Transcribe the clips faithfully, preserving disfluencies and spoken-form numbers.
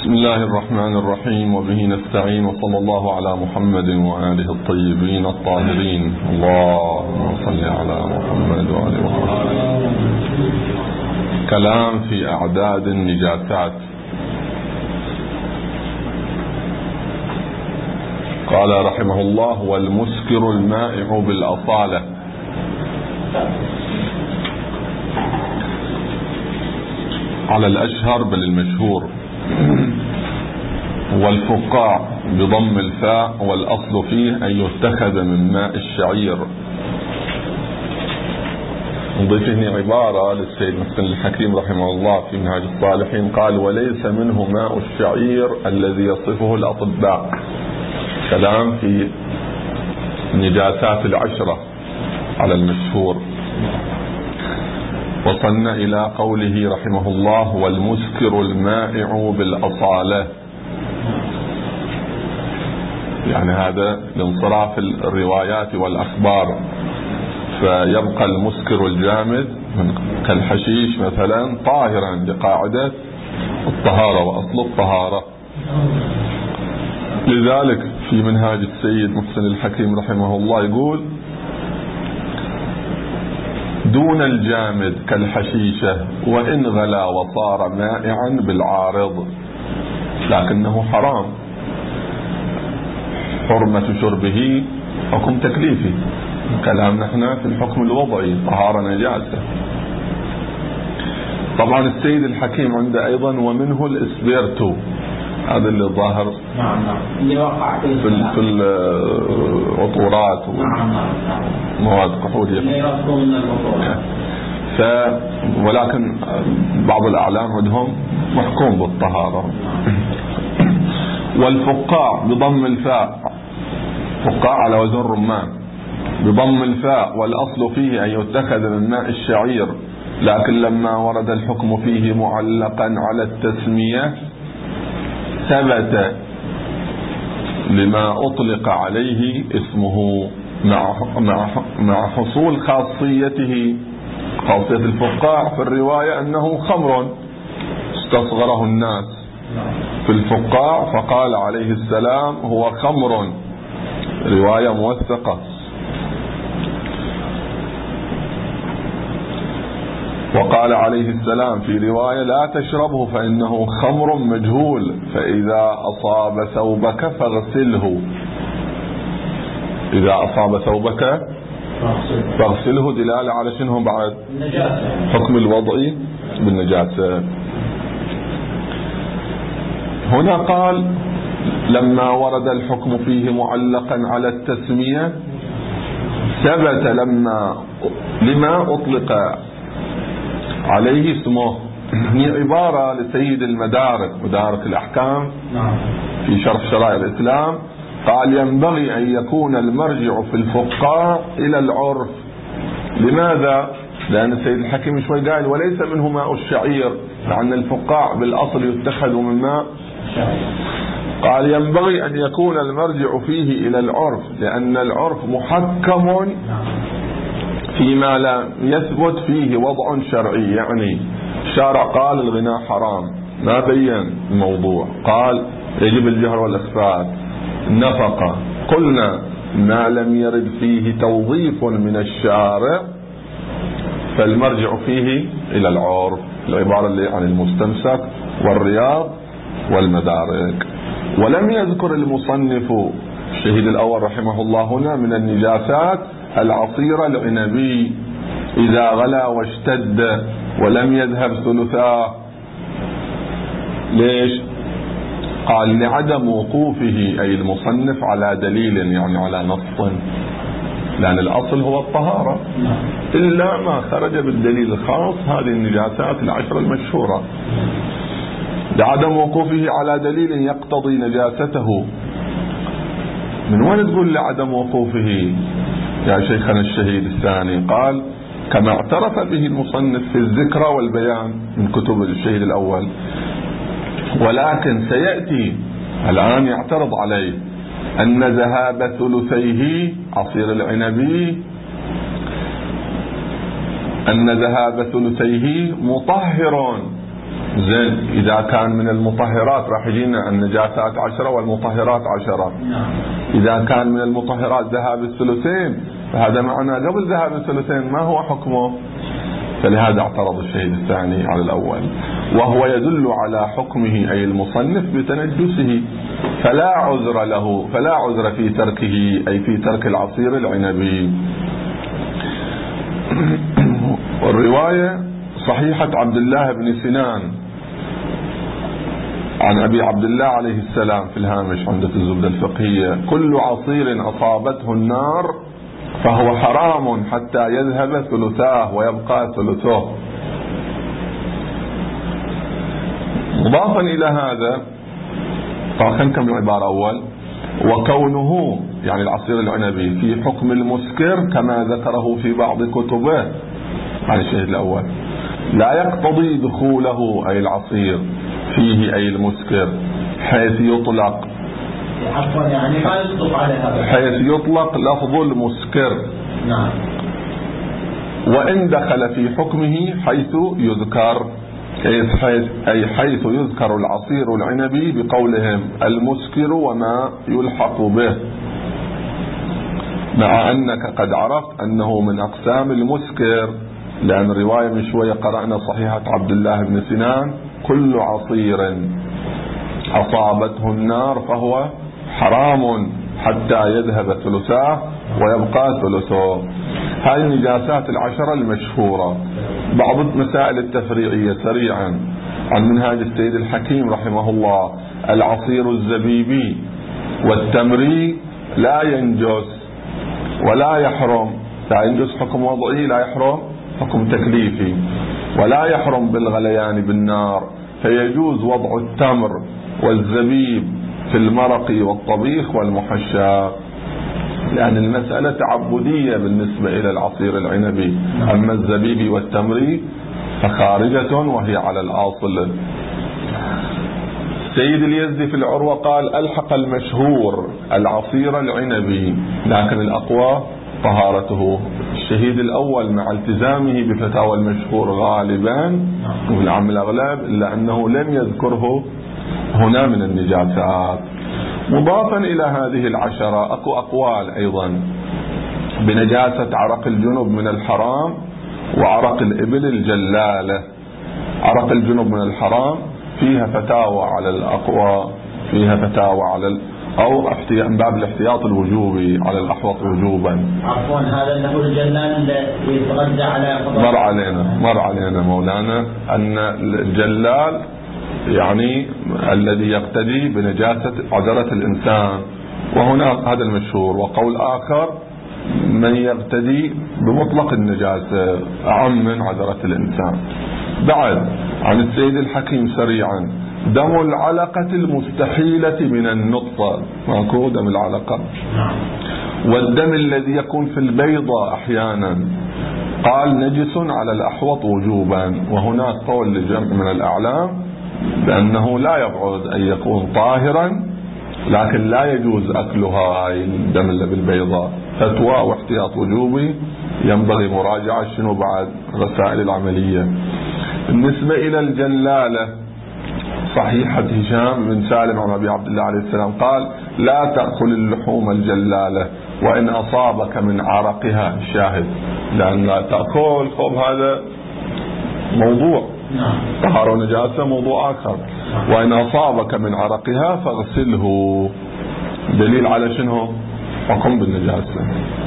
بسم الله الرحمن الرحيم، وبه نستعين، وصلى الله على محمد وآله الطيبين الطاهرين. اللهم صل على محمد وآله وصحبه. كلام في أعداد النجاسات. قال رحمه الله: والمسكر المائع بالأصالة. على الأشهر بل المشهور. والفقاع بضم الفاء، والأصل فيه أن يتخذ من ماء الشعير. نضيف هنا عبارة للسيد محسن الحكيم رحمه الله في منهاج الصالحين، قال: وليس منه ماء الشعير الذي يصفه الأطباء. كلام في النجاسات العشرة على المشهور. وصلنا إلى قوله رحمه الله: والمسكر المائع بالأصالة. يعني هذا لانصراف الروايات والأخبار، فيبقى المسكر الجامد كالحشيش مثلا طاهرا بقاعدة الطهارة وأصل الطهارة. لذلك في منهاج السيد محسن الحكيم رحمه الله يقول: دون الجامد كالحشيشة وإن غلا وصار مائعا بالعارض، لكنه حرام. حرمة شربه حكم تكليفي، كلام نحن في الحكم الوضعي طهارة نجاسة. طبعا السيد الحكيم عنده أيضا ومنه الإسبيرتو، هذا اللي ظاهر في في العطورات ومواد كحولية. ف ولكن بعض الأعلام عندهم محكوم بالطهارة. والفقاع بضم الفاء، فقاع على وزن رمان بضم الفاء، والأصل فيه أن يتخذ من ماء الشعير، لكن لما ورد الحكم فيه معلقا على التسمية ثبت لما أطلق عليه اسمه مع مع مع حصول خاصيته، خاصية الفقاع في الرواية أنه خمر استصغره الناس في الفقاع، فقال عليه السلام هو خمر، رواية موثقة. وقال عليه السلام في رواية: لا تشربه فإنه خمر مجهول، فإذا أصاب ثوبك فاغسله. إذا أصاب ثوبك فاغسله، دلالة على شنو بعد؟ حكم الوضعي بالنجاسة. هنا قال: لما ورد الحكم فيه معلقا على التسمية ثبت لما لما أطلق عليه اسمه. هي عبارة لسيد المدارك، مدارك الأحكام في شرح شرائع الإسلام، قال: ينبغي أن يكون المرجع في الفقاع إلى العرف. لماذا؟ لأن السيد الحكيم شوي قال: وليس منه ماء الشعير، لأن الفقاع بالأصل يتخذ من ماء. قال: ينبغي أن يكون المرجع فيه إلى العرف، لأن العرف محكم فيما لا يثبت فيه وضع شرعي. يعني الشارع قال الغناء حرام، ما بين الموضوع، قال يجب الجهر والإخفاء، النفقة، قلنا ما لم يرد فيه توظيف من الشارع فالمرجع فيه إلى العرف، العبارة اللي عن المستمسك والرياض والمدارك. ولم يذكر المصنف الشهيد الأول رحمه الله هنا من النجاسات العصير العنبي إذا غلا واشتد ولم يذهب ثلثاه. ليش؟ قال: لعدم وقوفه أي المصنف على دليل، يعني على نص، لأن الأصل هو الطهارة، إلا ما خرج بالدليل الخاص، هذه النجاسات العشر المشهورة. لعدم وقوفه على دليل يقتضي نجاسته. من وين تقول لعدم وقوفه يا شيخنا الشهيد الثاني؟ قال: كما اعترف به المصنف في الذكرى والبيان من كتب الشهيد الأول، ولكن سيأتي الآن يعترض عليه أن ذهاب ثلثيه عصير العنبي أن ذهاب ثلثيه مطهر زين إذا كان من المطهرات راح يجينا النجاسات عشرة والمطهرات عشرة. إذا كان من المطهرات ذهاب الثلثين فهذا معنى قبل ذهاب الثلثين ما هو حكمه؟ فلهذا اعترض الشهيد الثاني على الأول، وهو يدل على حكمه أي المصنف بتنجسه، فلا عذر له، فلا عذر في تركه أي في ترك العصير العنبي. والرواية صحيحة عبد الله بن سنان عن أبي عبد الله عليه السلام في الهامش عند الزبدة الفقهية: كل عصير أصابته النار فهو حرام حتى يذهب ثلثاه ويبقى ثلثه. مضافا إلى هذا طبعا كم عبارة أول: وكونه يعني العصير العنبي في حكم المسكر كما ذكره في بعض كتبه عن الشهيد الأول لا يقتضي دخوله أي العصير فيه أي المسكر حيث يطلق عفوا يعني ما يصدق على هذا حيث يطلق لفظ المسكر. نعم. وإن دخل في حكمه حيث يذكر حيث أي حيث يذكر العصير العنبي بقولهم المسكر وما يلحق به، مع أنك قد عرفت أنه من أقسام المسكر، لأن الرواية من شوية قرأنا صحيحة عبد الله بن سنان: كل عصير أصابته النار فهو حرام حتى يذهب ثلثاه ويبقى ثلثه. هذه النجاسات العشرة المشهورة. بعض المسائل التفريعية سريعا عن منهاج السيد الحكيم رحمه الله: العصير الزبيبي والتمري لا ينجس ولا يحرم، لا ينجس حكم وضعي، لا يحرم حكم تكليفي، ولا يحرم بالغليان بالنار، فيجوز وضع التمر والزبيب في المرق والطبيخ والمحشى، لأن المسألة تعبدية بالنسبة إلى العصير العنبي. أما الزبيب والتمري فخارجة وهي على الأصل. سيد اليزدي في العروة قال: ألحق المشهور العصير العنبي، لكن الأقوى طهارته. الشهيد الأول مع التزامه بفتاوى المشهور غالبا والعام الأغلب، إلا أنه لم يذكره هنا من النجاسات. مضافا إلى هذه العشرة أكو أقوال أيضا بنجاسة عرق الجنب من الحرام وعرق الإبل الجلالة. عرق الجنب من الحرام فيها فتاوى على الأقوى، فيها فتاوى على ال... أو من باب الاحتياط الوجوبي على الأحوط وجوبا. عفوا هذا اللي هو الجلال يتغذى على مر علينا مر علينا مولانا أن الجلال يعني الذي يقتدي بنجاسة عذرة الإنسان، وهنا هذا المشهور. وقول آخر من يقتدي بمطلق النجاسة أعم من عذرة الإنسان. بعد عن السيد الحكيم سريعا: دم العلقة المستحيلة من النطفة، ماكو دم العلقة، والدم الذي يكون في البيضة أحيانا، قال نجس على الأحوط وجوبا. وهناك قول لجمع من الأعلام بأنه لا يبعد أن يكون طاهرا، لكن لا يجوز أكلها هاي الدم اللي بالبيضاء. فتوى واحتياط وجوبي، ينبغي مراجعة شنو بعد رسائل العملية. بالنسبة إلى الجلالة صحيحة هشام بن سالم عن أبي عبد الله عليه السلام قال: لا تأكل اللحوم الجلالة وإن أصابك من عرقها. الشاهد لأن لا تأكل خب هذا موضوع طهارة ونجاسة موضوع آخر. وإن أصابك من عرقها فاغسله، دليل على شنو؟ حكم بالنجاسة.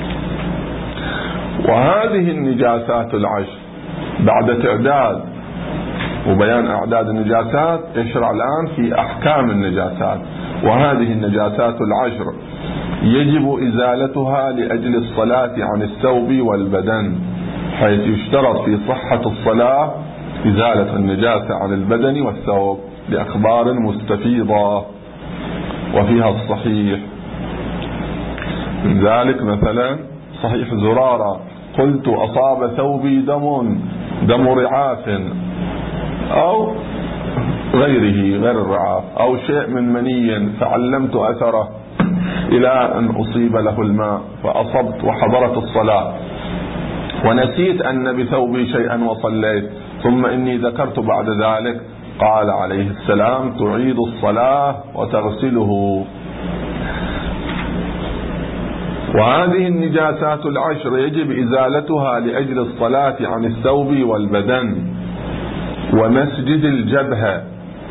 وهذه النجاسات العشر بعد تعداد وبيان أعداد النجاسات يشرع الآن في أحكام النجاسات. وهذه النجاسات العشر يجب إزالتها لأجل الصلاة عن الثوب والبدن، حيث يشترط في صحة الصلاة إزالة النجاسة عن البدن والثوب لأخبار مستفيضة وفيها الصحيح. من ذلك مثلا صحيح زرارة: قلت أصاب ثوبي دم دم رعاف أو غيره غير الرعاف أو شيء من مني فعلمت أثره إلى أن أصيب له الماء فأصبت وحضرت الصلاة ونسيت أن بثوبي شيئا وصليت، ثم إني ذكرت بعد ذلك قال عليه السلام تعيد الصلاة وتغسله. وهذه النجاسات العشر يجب إزالتها لأجل الصلاة عن الثوب والبدن ومسجد الجبهة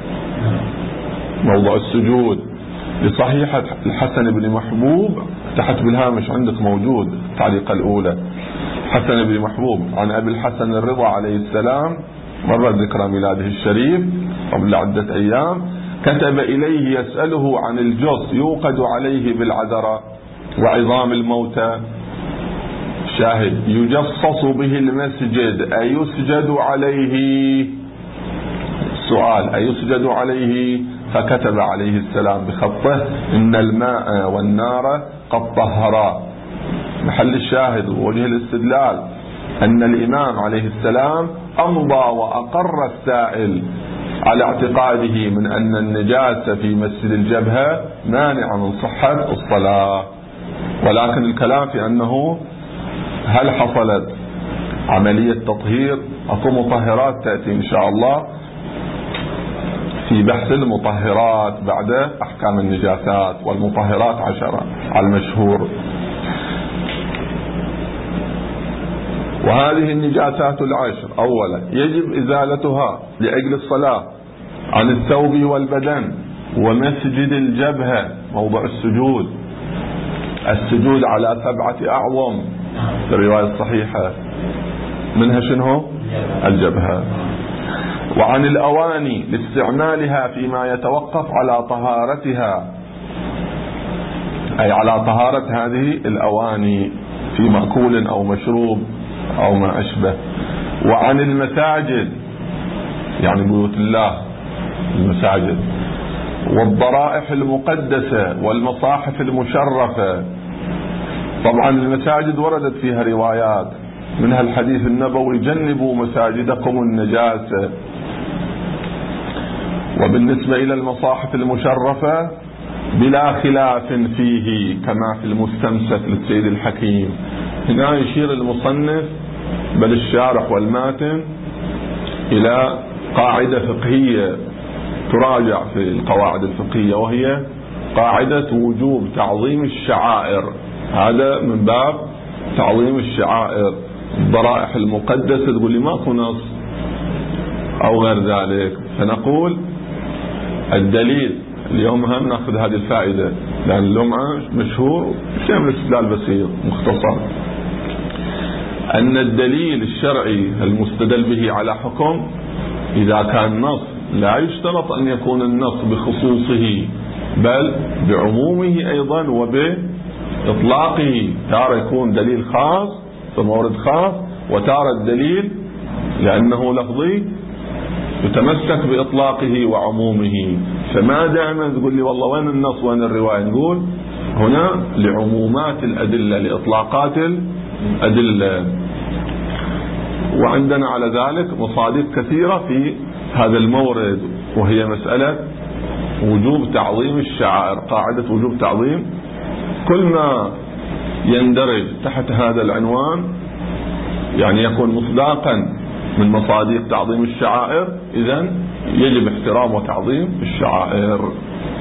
موضع السجود، لصحيحة الحسن بن محبوب تحت بالهامش عندك موجود التعليقة الأولى، حسن بن محبوب عن أبي الحسن الرضا عليه السلام، مرة ذكرى ميلاده الشريف قبل عدة أيام، كتب إليه يسأله عن الجص يوقد عليه بالعذراء وعظام الموتى، شاهد يجصص به المسجد أيسجد عليه؟ سؤال أيسجد عليه؟ فكتب عليه السلام بخطه إن الماء والنار قد طهرا. محل الشاهد ووجه الاستدلال أن الإمام عليه السلام أمضى وأقر السائل على اعتقاده من أن النجاسة في مسجد الجبهة مانع من صحة الصلاة، ولكن الكلام في أنه هل حصلت عملية تطهير أو مطهرات تأتي إن شاء الله في بحث المطهرات بعد أحكام النجاسات، والمطهرات عشرة على المشهور. وهذه النجاسات العشر أولا يجب إزالتها لأجل الصلاة عن الثوب والبدن ومسجد الجبهة موضع السجود، السجود على سبعة أعظم في الرواية الصحيحة، منها شنو؟ الجبهة. وعن الأواني لاستعمالها فيما يتوقف على طهارتها، أي على طهارة هذه الأواني في مأكول أو مشروب أو ما أشبه. وعن المساجد يعني بيوت الله المساجد، والضرائح المقدسة والمصاحف المشرفة. طبعا المساجد وردت فيها روايات، منها الحديث النبوي جنبوا مساجدكم النجاسة. وبالنسبة إلى المصاحف المشرفة بلا خلاف فيه كما في المستمسك للسيد الحكيم. هنا يشير المصنف بل الشارح والماتن إلى قاعدة فقهية تراجع في القواعد الفقهية، وهي قاعدة وجوب تعظيم الشعائر. هذا من باب تعظيم الشعائر. الضرائح المقدسة تقول لي ماكو نص أو غير ذلك، فنقول الدليل اليوم هم نأخذ هذه الفائدة لأن اللمعة مشهور شيء من الاستدلال بسيط مختصر، أن الدليل الشرعي المستدل به على حكم إذا كان نص لا يشترط أن يكون النص بخصوصه بل بعمومه أيضا وبإطلاقه. تارة يكون دليل خاص في مورد خاص، وتارة الدليل لأنه لفظي يتمسك بإطلاقه وعمومه. فما دائما تقول لي والله وين النص وين الرواية، نقول هنا لعمومات الأدلة لإطلاقات الأدلة. وعندنا على ذلك مصادر كثيرة في هذا المورد، وهي مسألة وجوب تعظيم الشعائر، قاعدة وجوب تعظيم كل ما يندرج تحت هذا العنوان يعني يكون مصداقا من مصادق تعظيم الشعائر، إذن يجب احترام وتعظيم الشعائر.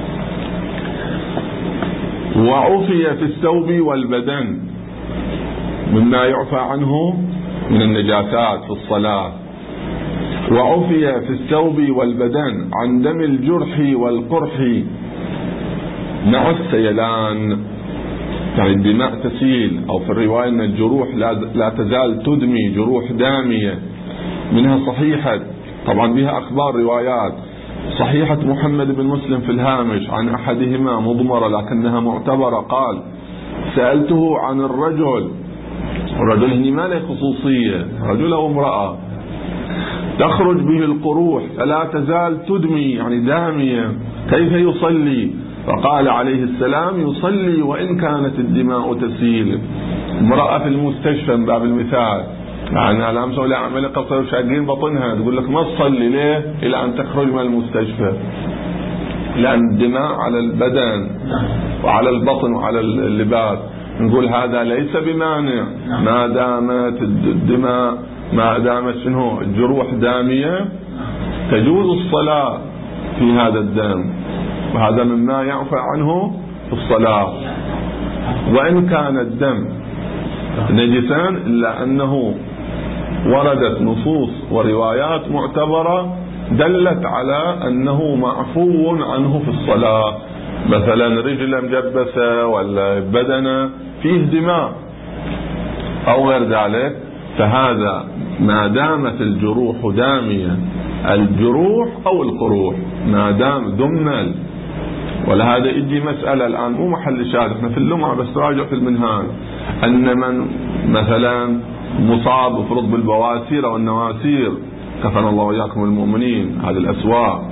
وعفي في الثوب والبدن مما يعفى عنه من النجاسات في الصلاة. وعفي في الثوب والبدن عن دم الجرح والقرح مع السيلان، يعني الدماء تسيل، أو في الرواية أن الجروح لا تزال تدمي، جروح دامية، منها صحيحة طبعا بها أخبار روايات، صحيحة محمد بن مسلم في الهامش عن أحدهما مضمرة لكنها معتبرة، قال سألته عن الرجل، الرجل هنا ما له خصوصية، رجل أو امرأة، تخرج به القروح فلا تزال تدمي يعني دامية، كيف يصلي؟ فقال عليه السلام يصلي وإن كانت الدماء تسيل. امرأة في المستشفى من باب المثال، يعني لا مسوي لها عملية قصر وشاقين بطنها، تقول لك ما تصلي ليه إلى أن تخرج من المستشفى، لأن الدماء على البدن وعلى البطن وعلى اللباس. نقول هذا ليس بمانع ما دامت الدماء، ما دامت شنو الجروح دامية، تجوز الصلاة في هذا الدم، وهذا مما يعفى عنه الصلاة، وإن كان الدم نجسا إلا أنه وردت نصوص وروايات معتبرة دلت على أنه معفو عنه في الصلاة، مثلا رجل مجبسة ولا بدنة فيه دماء أو غير ذلك، فهذا ما دامت الجروح دامية، الجروح أو القروح ما دام ضمن، ولهذا يجي مسألة الآن مو محل شاهد، احنا في اللمعة بس راجع في المنهاج، أن من مثلا مصاب وفرض بالبواسير أو النواسير، كفن الله وإياكم المؤمنين، هذه الأسواء،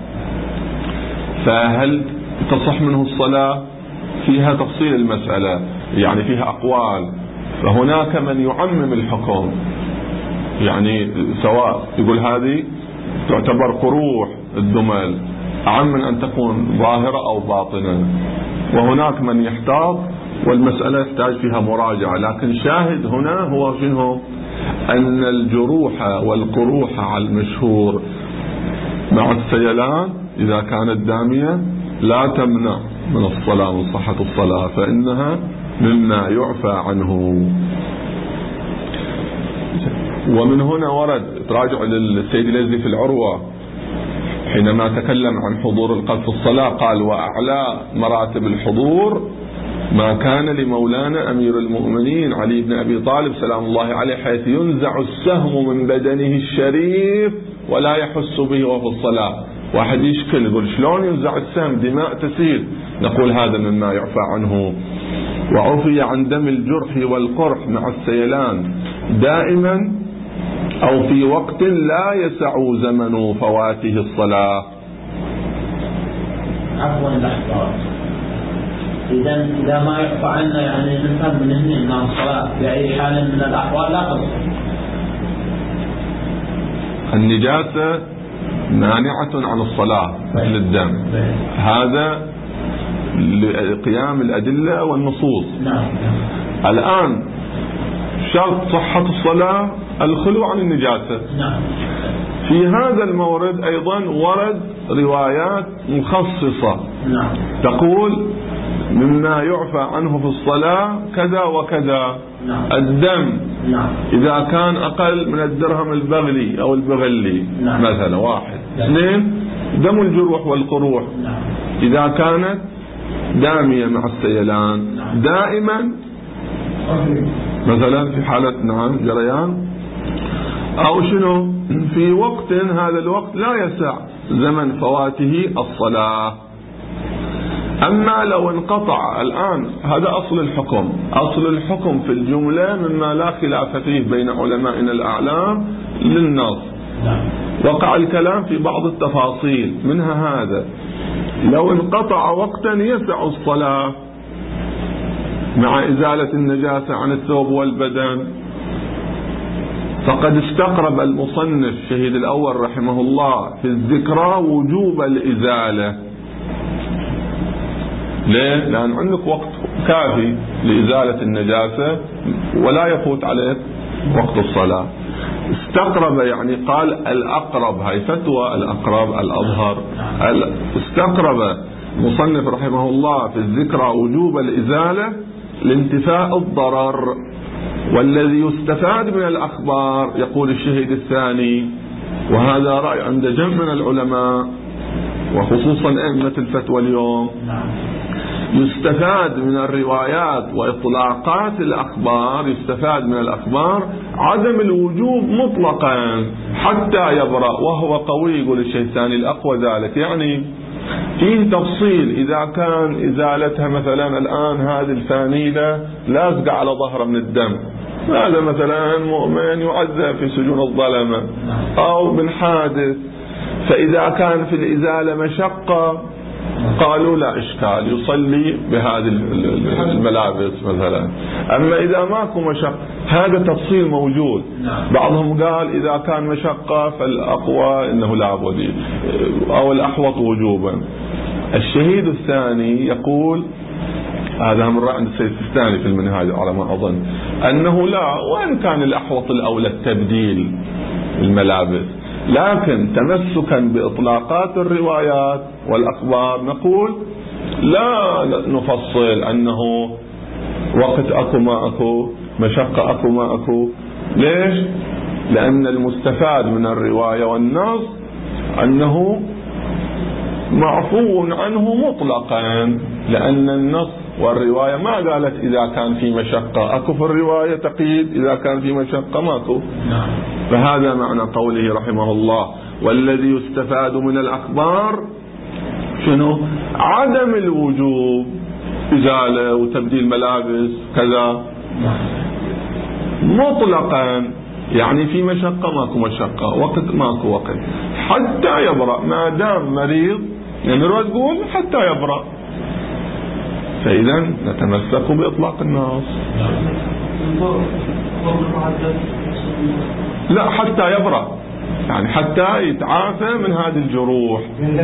فهل تصح منه الصلاة؟ فيها تفصيل المسألة، يعني فيها أقوال، فهناك من يعمم الحكم، يعني سواء يقول هذه تعتبر قروح الدمل أعم من أن تكون ظاهرة أو باطنة، وهناك من يحتاط، والمسألة يحتاج فيها مراجعة، لكن شاهد هنا هو شنو؟ أن الجروح والقروح على المشهور مع السيلان إذا كانت دامية لا تمنع من الصلاة، من صحة الصلاة، فإنها مما يعفى عنه. ومن هنا ورد تراجع للسيد الازدي في العروة حينما تكلم عن حضور القلب في الصلاة، قال: وأعلى مراتب الحضور ما كان لمولانا أمير المؤمنين علي بن أبي طالب سلام الله عليه، حيث ينزع السهم من بدنه الشريف ولا يحس به وهو في الصلاة. واحد يشكل يقول شلون ينزع السهم؟ دماء تسيل. نقول هذا مما يعفى عنه. وعفي عن دم الجرح والقرح مع السيلان دائما أو في وقت لا يسع زمن فواته الصلاة. عفوا الأحباب، إذا إذا ما يعفى عنا يعني نفهم من هنا أن الصلاة في أي حال من الأحوال لا تصح. النجاسة مانعة عن الصلاة مثل الدم، هذا لقيام الأدلة والنصوص. الآن شرط صحة الصلاة الخلو عن النجاسة. في هذا المورد أيضا ورد روايات مخصصة تقول مما يعفى عنه في الصلاة كذا وكذا. الدم إذا كان أقل من الدرهم البغلي أو البغلي مثلا، واحد. اثنين، دم الجروح والقروح إذا كانت دامية مع السيلان دائما، مثلا في حالة نعم جريان، أو شنو في وقت هذا الوقت لا يسع زمن فواته الصلاة. أما لو انقطع الآن، هذا أصل الحكم، أصل الحكم في الجملة مما لا خلاف فيه بين علمائنا الأعلام للنص. وقع الكلام في بعض التفاصيل، منها هذا: لو انقطع وقتا يسع الصلاة مع إزالة النجاسة عن الثوب والبدن، فقد استقرب المصنف شهيد الأول رحمه الله في الذكرى وجوب الإزالة. ليه؟ لأن عندك وقت كافي لإزالة النجاسة ولا يفوت عليك وقت الصلاة. استقرب يعني قال الأقرب، هاي فتوى الأقرب الأظهر. استقرب مصنف رحمه الله في الذكرى وجوب الإزالة لانتفاء الضرر، والذي يستفاد من الأخبار يقول الشهيد الثاني، وهذا رأي عند جمع من العلماء وخصوصا أئمة الفتوى اليوم، يستفاد من الروايات وإطلاقات الأخبار، يستفاد من الأخبار عدم الوجوب مطلقا حتى يبرأ، وهو قوي. يقول الشيخ الثاني الأقوى ذلك، يعني فيه تفصيل. إذا كان إزالتها مثلا الآن هذه الفانيلة لازقة على ظهره من الدم، هذا مثلا مؤمن يعذب في سجون الظلمة أو من حادث، فإذا كان في الإزالة مشقة قالوا لا إشكال، يصلي بهذه الملابس مثلا. أما إذا ماكو مشقة، هذا تفصيل موجود. بعضهم قال إذا كان مشقة فالأقوى إنه لا بد أو الأحوط وجوبا. الشهيد الثاني يقول، هذا من رأي عند السيد الثاني في المنهاج على ما أظن، أنه لا، وإن كان الأحوط الأولى التبديل الملابس، لكن تمسكا بإطلاقات الروايات والأخبار نقول لا نفصل أنه وقت أكو ما أكو، مشقة أكو ما أكو. ليش؟ لأن المستفاد من الرواية والنص أنه معفو عنه مطلقا، لأن النص والرواية ما قالت إذا كان في مشقة أكو، في الرواية تقييد إذا كان في مشقة ماكو. فهذا معنى قوله رحمه الله والذي يستفاد من الأخبار شنو؟ عدم الوجوب، إزالة وتبديل ملابس كذا مطلقا، يعني في مشقة ماكو مشقة، وقت ماكو وقت، حتى يبرأ، ما دام مريض يعني الرواية تقول حتى يبرأ، فإذا نتمسك بإطلاق النص. لا، حتى يبرأ، يعني حتى يتعافى من هذه الجروح،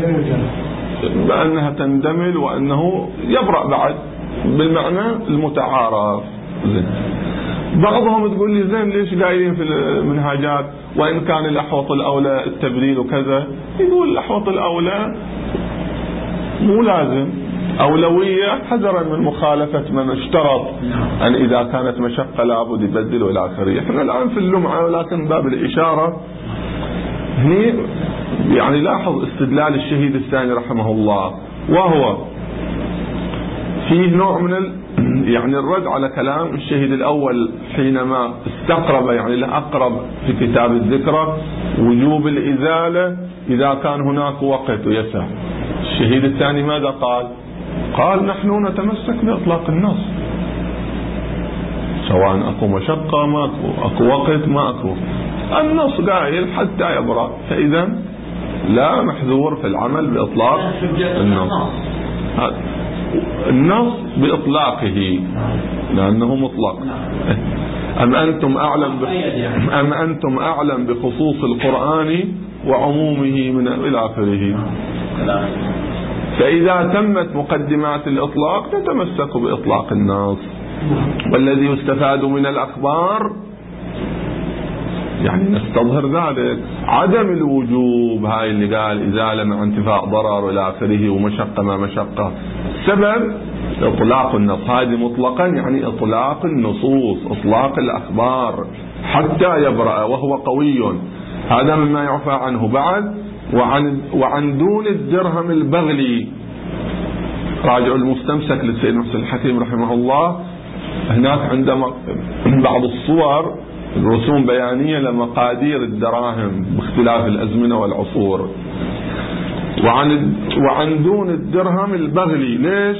بأنها تندمل وأنه يبرأ بعد بالمعنى المتعارف. زين. بعضهم تقول لي زين ليش قايلين في المنهاجات وإن كان الأحوط الأولى التبديل وكذا؟ يقول الأحوط الأولى مو لازم، أولوية حذرا من مخالفة من اشترط أن إذا كانت مشقة لابد يبدل إلى آخره. احنا الآن في اللمعة، ولكن باب الإشارة هني يعني لاحظ استدلال الشهيد الثاني رحمه الله، وهو فيه نوع من ال يعني الرد على كلام الشهيد الأول حينما استقرب، يعني لأقرب في كتاب الذكرى وجوب الإزالة إذا كان هناك وقت ويسع. الشهيد الثاني ماذا قال؟ قال نحن نتمسك بإطلاق النص، سواء أكو مشقة ما أكو، أكو وقت ما أكو، النص قائل حتى يبرأ، فإذا لا محذور في العمل بإطلاق النص. النص بإطلاقه لأنه مطلق. أم أنتم أعلم أم أنتم أعلم بخصوص القرآن وعمومه من إلى آخره. فإذا تمت مقدمات الإطلاق تتمسك بإطلاق النص. والذي يستفاد من الأخبار يعني نستظهر ذلك عدم الوجوب، هاي اللي قال إزالة مع انتفاء ضرر إلى آخره ومشقة ما مشقة، سبب إطلاق النص. هذه مطلقا يعني إطلاق النصوص، إطلاق الأخبار حتى يبرأ وهو قوي، هذا مما يعفى عنه. بعد وعن, وعن دون الدرهم البغلي، راجع المستمسك للسيد محسن الحكيم رحمه الله، هناك عندما بعض الصور رسوم بيانية لمقادير الدراهم باختلاف الأزمنة والعصور. وعن وعن دون الدرهم البغلي، ليش؟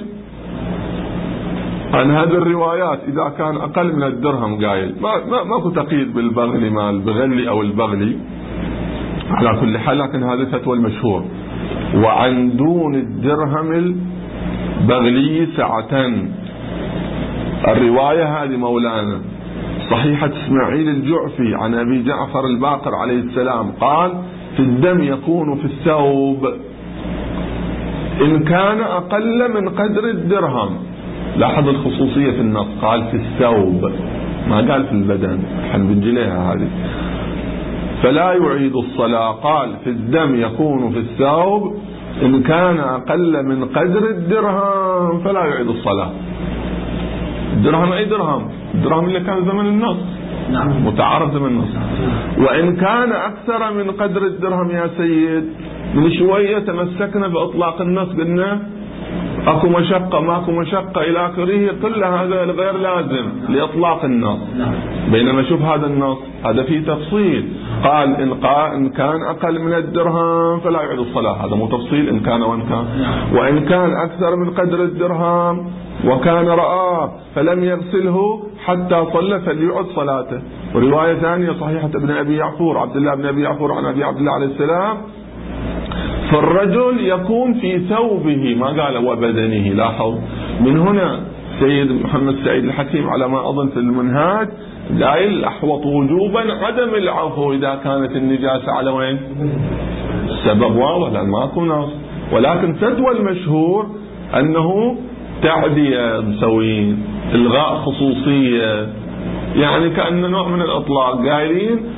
عن هذه الروايات إذا كان أقل من الدرهم قايل، ما ما ماكو تقييد بالبغلي ما البغلي أو البغلي على كل حال، لكن هذا فتوى المشهور. وعن دون الدرهم البغلي سعة، الرواية هذه مولانا صحيحة اسماعيل الجعفي عن أبي جعفر الباقر عليه السلام قال في الدم يكون في الثوب إن كان أقل من قدر الدرهم. لاحظ الخصوصية في النص، قال في الثوب ما قال في البدن، حنبنجليها هذه. فلا يعيد الصلاة، قال في الدم يكون في الثوب إن كان أقل من قدر الدرهم فلا يعيد الصلاة. الدرهم أي درهم؟ الدرهم اللي كان زمن النص، نعم، متعارف زمن النص. وإن كان أكثر من قدر الدرهم يا سيد، من شوية تمسكنا بإطلاق النص، قلنا أكو مشقة ماكو مشقة إلى آخره، كل هذا غير لازم لإطلاق النص. بينما شوف هذا النص هذا فيه تفصيل، قال إن, قال إن كان أقل من الدرهم فلا يعيد الصلاة، هذا مو تفصيل إن كان وإن كان. وإن كان أكثر من قدر الدرهم وكان رآه فلم يغسله حتى صلى فليعد صلاته. ورواية ثانية صحيحة ابن أبي يعفور عبد الله بن أبي يعفور عن أبي عبد الله عليه السلام، فالرجل يكون في ثوبه، ما قال وبدنه. لاحظ من هنا سيد محمد سعيد الحكيم على ما أظن في المنهاج قايل الأحوط وجوبا عدم العفو إذا كانت النجاسة على وين؟ السبب واضح لأن ماكو نص، ولكن فتوى المشهور أنه تعدية مسوين، إلغاء خصوصية، يعني كأن نوع من الإطلاق، قايلين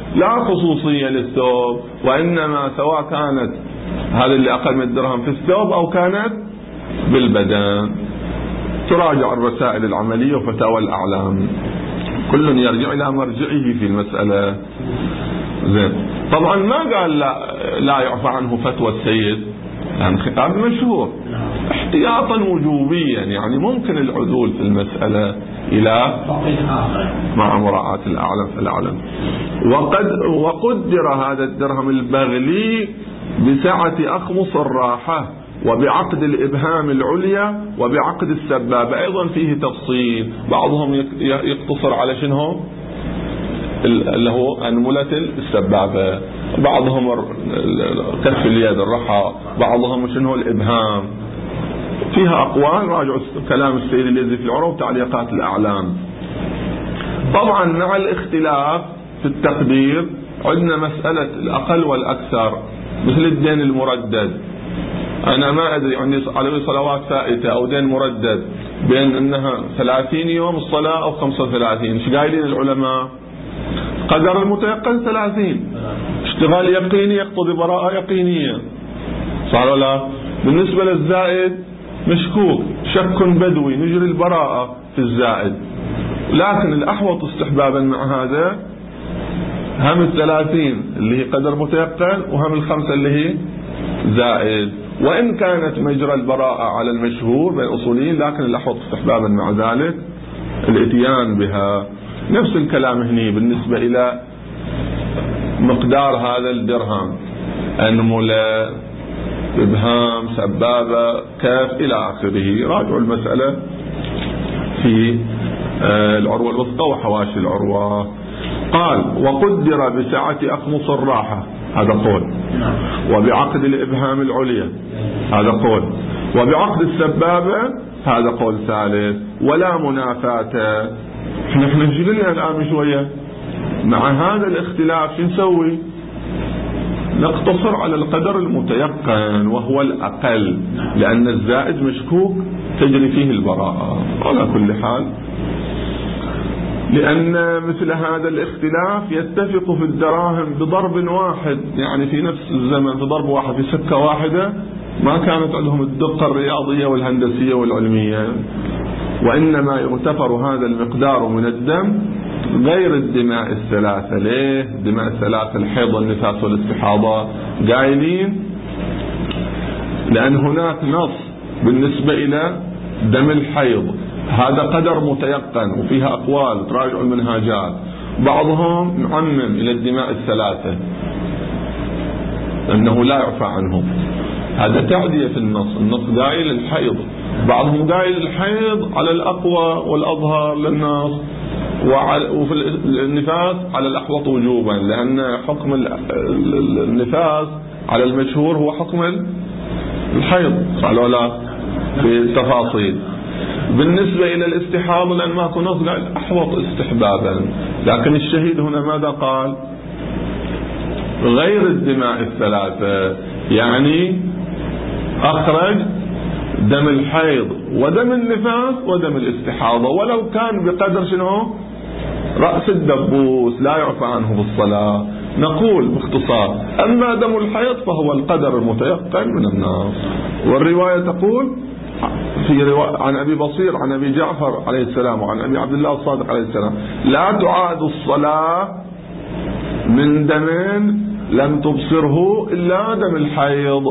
لا خصوصية للثوب، وإنما سواء كانت هذا اللي أقل من الدرهم في الثوب أو كانت بالبدن. تراجع الرسائل العملية وفتاوى الأعلام، كل يرجع إلى مرجعه في المسألة. زين. طبعا ما قال لا, لا يعفى عنه فتوى السيد، يعني خطاب مشهور احتياطا وجوبيا، يعني ممكن العدول في المسألة إلى مع مراعاة الأعلم فالأعلم. وقد وقدر هذا الدرهم البغلي بسعة أخمص الراحة وبعقد الإبهام العليا وبعقد السبابة. أيضا فيه تفصيل، بعضهم يقتصر على شنو اللي هو أنملة السبابة، بعضهم كف اليد الرحى، بعضهم شنو الإبهام. فيها أقوال، راجعوا كلام السيد اليزي في العروة وتعليقات الأعلام. طبعا مع الاختلاف في التقدير عندنا مسألة الأقل والأكثر، مثل الدين المردد. أنا ما أدري عندي على صلوات فائتة أو دين مردد بين أنها ثلاثين يوم الصلاة أو خمسة وثلاثين، إيش قايلين العلماء؟ قدر المتيقن ثلاثين، اشتغال يقيني يقتضي براءة يقينية، صح ولا لا؟ بالنسبة للزائد مشكوك، شك بدوي، نجري البراءة في الزائد. لكن الأحوط استحبابا مع هذا هم الثلاثين اللي هي قدر متيقن، وهم الخمسة اللي هي زائد، وإن كانت مجرى البراءة على المشهور بين أصوليين، لكن الأحوط استحبابا مع ذلك الاتيان بها. نفس الكلام هني بالنسبة إلى مقدار هذا الدرهم، أنملة، إبهام، سبابة، كاف إلى آخره. راجعوا المسألة في العروة الوسطى وحواشي العروة. قال وقدر بسعة أخمص الراحة، هذا قول، وبعقد الإبهام العليا، هذا قول، وبعقد السبابة، هذا قول ثالث. ولا منافاة. احنا احنا نجيلنا الآن شوية مع هذا الاختلاف شو نسوي؟ نقتصر على القدر المتيقن وهو الأقل، لأن الزائد مشكوك تجري فيه البراءة. على كل حال، لأن مثل هذا الاختلاف يتفق في الدراهم بضرب واحد، يعني في نفس الزمن في ضرب واحد في سكة واحدة، ما كانت عندهم الدقة الرياضية والهندسية والعلمية، وإنما يغتفر هذا المقدار من الدم غير الدماء الثلاثة. ليه؟ الدماء الثلاثة الحيض والنفاس والاستحاضة قايلين لأن هناك نص بالنسبة إلى دم الحيض، هذا قدر متيقن وفيها أقوال، تراجعوا المنهاجات. بعضهم معمم إلى الدماء الثلاثة أنه لا يعفى عنهم، هذا تعدية في النص. النص قايل الحيض، بعضهم قايل الحيض على الأقوى والأظهر للنص، وفي النفاس على الأحوط وجوبا، لأن حكم النفاس على المشهور هو حكم الحيض، قالوا لا في التفاصيل. بالنسبة إلى الاستحاضة لأن ماكو نص قال أحوط استحبابا، لكن الشهيد هنا ماذا قال؟ غير الدماء الثلاثة، يعني أخرج دم الحيض ودم النفاس ودم الاستحاضة، ولو كان بقدر شنو؟ رأس الدبوس، لا يعفى عنه بالصلاة. نقول باختصار أما دم الحيض فهو القدر المتيقن من النص. والرواية تقول في رواية عن أبي بصير عن أبي جعفر عليه السلام وعن أبي عبد الله الصادق عليه السلام: لا تعاد الصلاة من دم لم تبصره إلا دم الحيض.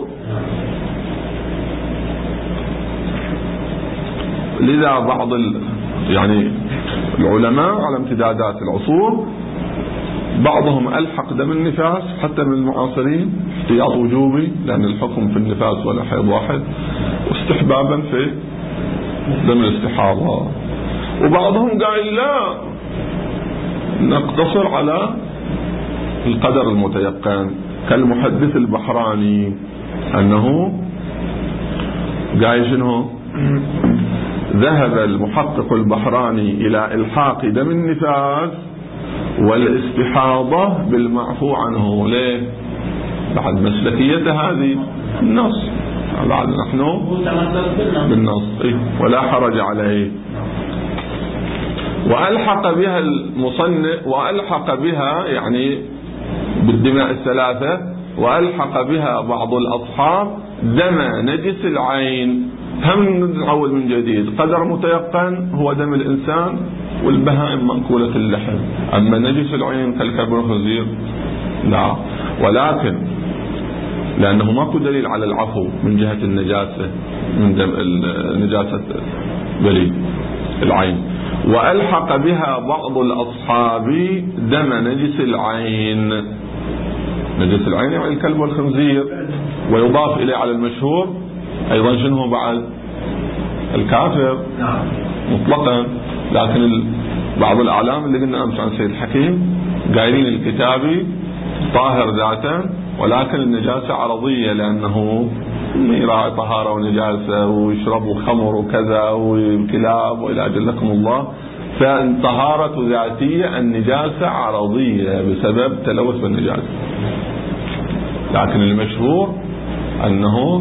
لذا بعض ال... يعني العلماء على امتدادات العصور بعضهم ألحق دم النفاس حتى من المعاصرين احتياط وجوبي، لأن الحكم في النفاس ولا حيض واحد، واستحبابا في دم الاستحاضة. وبعضهم قال لا، نقتصر على القدر المتيقن، كالمحدث البحراني أنه قال شنو؟ ذهب المحقق البحراني إلى إلحاق دم النفاس والاستحاضة بالمعفو عنه. ليه؟ بعد مسلكية هذه النص، بعد نحن بالنص ولا حرج عليه. وألحق بها المصنف، وألحق بها يعني بالدماء الثلاثة، وألحق بها بعض الأصحاب دم نجس العين. هم نعود من جديد، قدر متيقن هو دم الإنسان والبهائم مأكولة اللحم، أما نجس العين كالكلب والخنزير لا. ولكن لأنه ماكو دليل على العفو من جهة النجاسة، من دم النجاسة بلي العين. وألحق بها بعض الأصحاب دم نجس العين، نجس العين يعني الكلب والخنزير، ويضاف إليه على المشهور أيضا شنو بعد الكافر مطلقا. لكن بعض الأعلام اللي قلنا أمس عن سيد الحكيم قايلين الكتابي طاهر ذاتا، ولكن النجاسة عرضية، لأنه يراعي طهارة ونجاسة ويشربوا خمر وكذا وكلاب وإلى أجلكم الله، فالطهارة ذاتية، النجاسة عرضية بسبب تلوث بالنجاسة. لكن المشهور أنه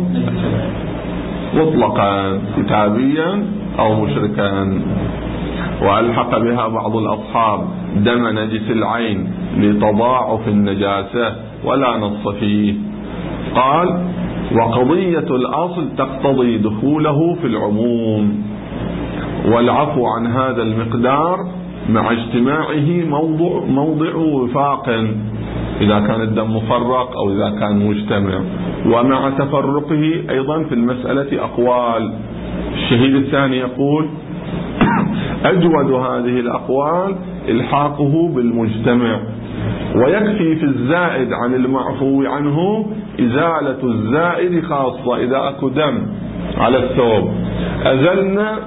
مطلقا كتابيا أو مشركا. وألحق بها بعض الأصحاب دم نجس العين لتضاعف النجاسة ولا نص فيه. قال: وقضية الأصل تقتضي دخوله في العموم، والعفو عن هذا المقدار مع اجتماعه موضع, موضع وفاق إذا كان الدم مفرق أو إذا كان مجتمع، ومع تفرقه أيضا في المسألة أقوال. الشهيد الثاني يقول: أجود هذه الأقوال إلحاقه بالمجتمع، ويكفي في الزائد عن المعفو عنه إزالة الزائد، خاصة إذا أكو دم على الثوب أزلنا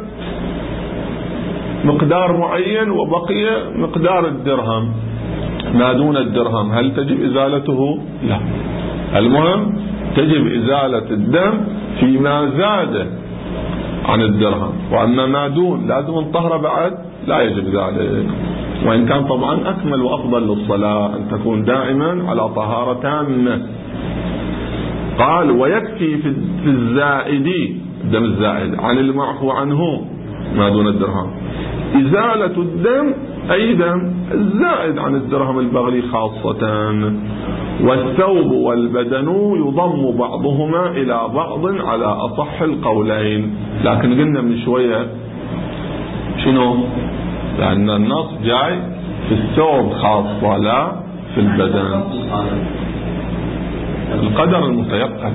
مقدار معين وبقي مقدار الدرهم ما دون الدرهم، هل تجب إزالته؟ لا. المهم تجب إزالة الدم فيما زاد عن الدرهم، وأما ما دون لازم انطهر بعد لا يجب ذلك. وإن كان طبعا أكمل وأفضل للصلاة أن تكون دائما على طهارة تامة. قال: ويكفي في الزائد، الدم الزائد، عن المعفو عنه ما دون الدرهم إزالة الدم أي دم الزائد عن الدرهم البغلي خاصة. والثوب والبدن يضم بعضهما إلى بعض على أصح القولين. لكن قلنا من شوية شنو؟ لأن النص جاي في الثوب خاصة لا في البدن. القدر المتيقن،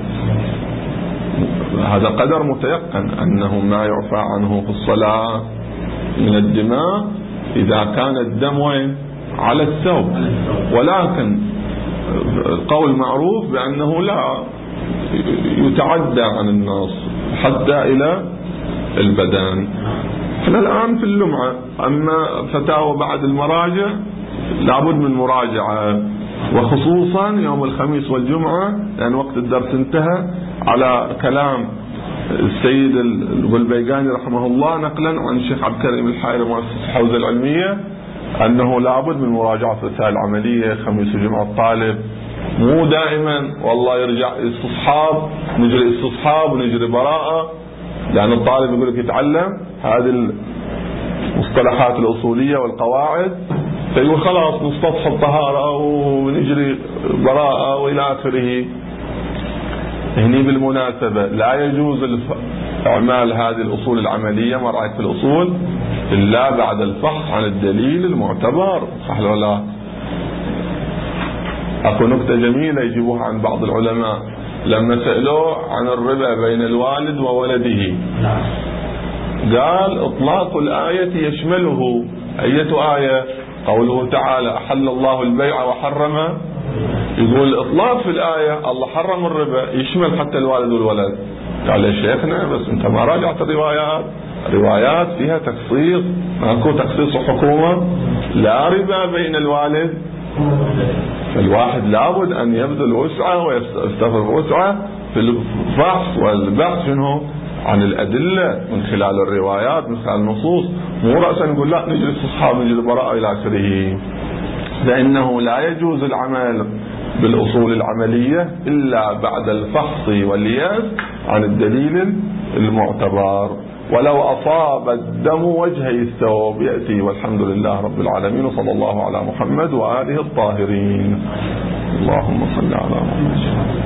هذا قدر متيقن أنه ما يعفى عنه في الصلاة من الدماء إذا كان الدم وين؟ على الثوب. ولكن القول معروف بأنه لا يتعدى عن النص حتى إلى البدن. احنا الآن في اللمعة، أما فتاوى بعد المراجع لابد من مراجعة، وخصوصا يوم الخميس والجمعة لأن وقت الدرس انتهى، على كلام السيد الغلبيقاني رحمه الله نقلا عن الشيخ عبد الكريم الحائري مؤسس الحوزة العلمية أنه لابد من مراجعة رسائل عملية خميس وجمعة الطالب، مو دائما والله يرجع استصحاب نجري استصحاب ونجري براءة، لأن الطالب يقول لك يتعلم هذه المصطلحات الأصولية والقواعد فيقول خلاص نستصحب طهارة ونجري براءة وإلى آخره. هني بالمناسبة لا يجوز إعمال هذه الأصول العملية، ما رأيك في الأصول، إلا بعد الفحص عن الدليل المعتبر، صح ولا لا؟ أكو نكتة جميلة يجيبوها عن بعض العلماء لما سألوه عن الربا بين الوالد وولده، قال إطلاق الآية يشمله أية آية؟ قوله تعالى أحل الله البيع وحرم، يقول الإطلاق في الآية الله حرم الربا يشمل حتى الوالد والولد. قال يا شيخنا بس أنت ما راجعت الروايات، روايات فيها تخصيص، ماكو تخصيص حكومة، لا ربا بين الوالد. الواحد لابد أن يبذل وسعة ويستفرغ وسعة في الفحص والبحث منه عن الأدلة من خلال الروايات من خلال النصوص، مو رأسا نقول لا نجري استصحاب نجري براءة إلى آخره. لأنه لا يجوز العمل بالأصول العملية إلا بعد الفحص واللياس عن الدليل المعتبر. ولو أصاب الدم وجهي الثوب يأتي. والحمد لله رب العالمين، وصلى الله على محمد وآله الطاهرين. اللهم صل على محمد.